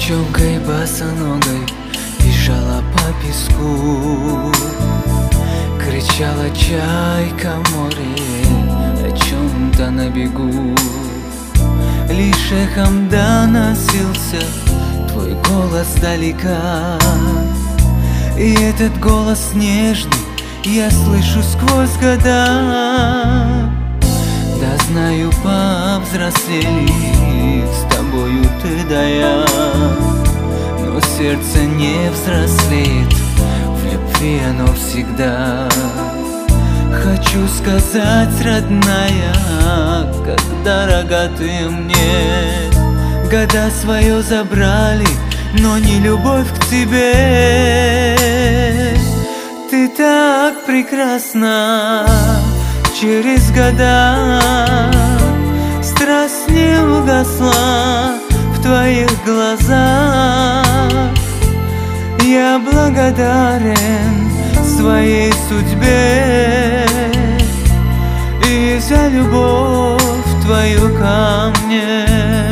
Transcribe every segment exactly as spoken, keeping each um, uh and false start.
Девчонкой босоногой бежала по песку, кричала чайка в море о чем-то на бегу. Лишь эхом доносился твой голос далека, и этот голос нежный я слышу сквозь года. Да знаю, повзрослели с тобою ты да я, но сердце не взрослеет, в любви оно всегда. Хочу сказать, родная, как дорога ты мне. Года свое забрали, но не любовь к тебе. Ты так прекрасна через года, страсть не угасла в твоих глазах. Я благодарен своей судьбе и за любовь твою ко мне.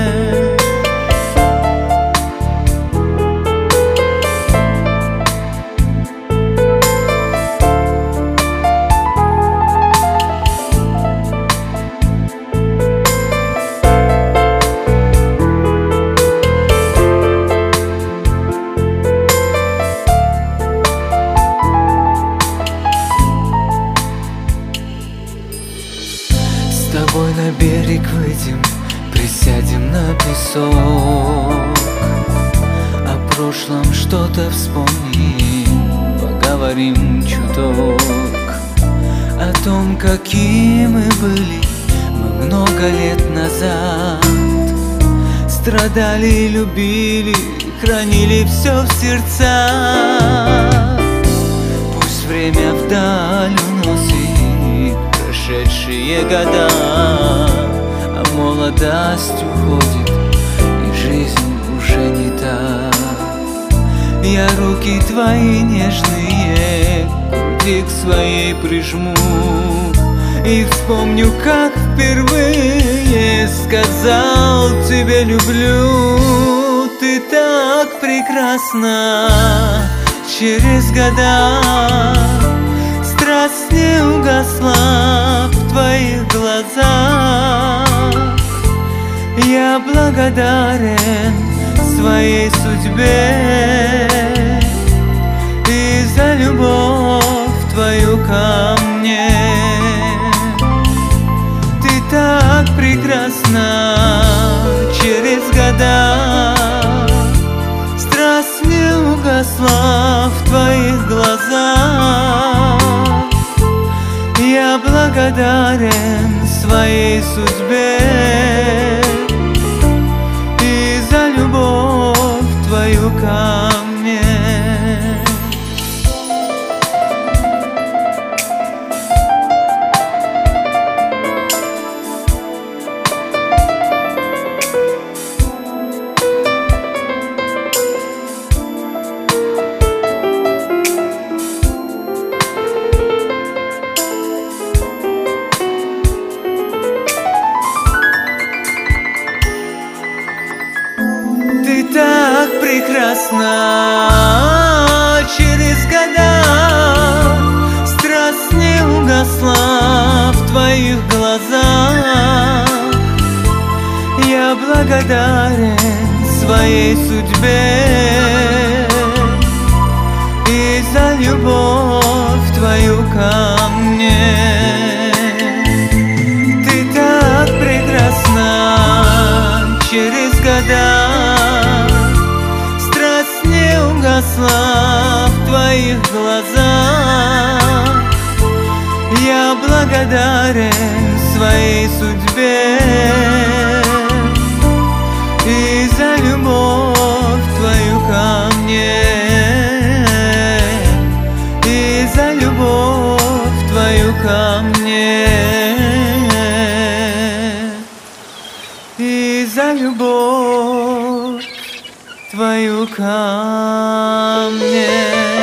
С тобой на берег выйдем, присядем на песок, о прошлом что-то вспомним, поговорим чуток. О том, какие мы были мы много лет назад. Страдали и любили, хранили все в сердцах. Пусть время вдаль уносит прошедшие года, а молодость уходит, и жизнь уже не та. Я руки твои нежные к груди к своей прижму и вспомню, как впервые сказал тебе люблю. Ты так прекрасна через года, страсть не угасла в твоих глазах. Я благодарен своей судьбе и за любовь твою ко мне. Ты так прекрасна через года, страсть не угасла в твоих глазах. Я благодарен своей судьбе и за любовь твою ко мне. Ты так прекрасна через года, страсть не угасла в твоих глазах. Я благодарен своей судьбе и за любовь твою ко мне. Ты так прекрасна через года, угасла в твоих глазах. Я благодарен своей судьбе и за любовь твою ко мне, и за любовь твою ко мне, и за любовь твою ко мне.